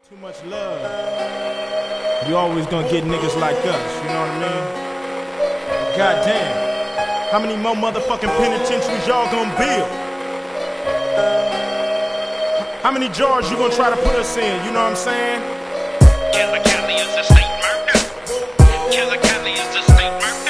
Too much love. You always gonna get niggas like us, you know what I mean? Goddamn. How many more motherfucking penitentiaries y'all gonna build? How many jars you gonna try to put us in, you know what I'm saying? Killer Cali is the state murder. Killer Cali is the state murder.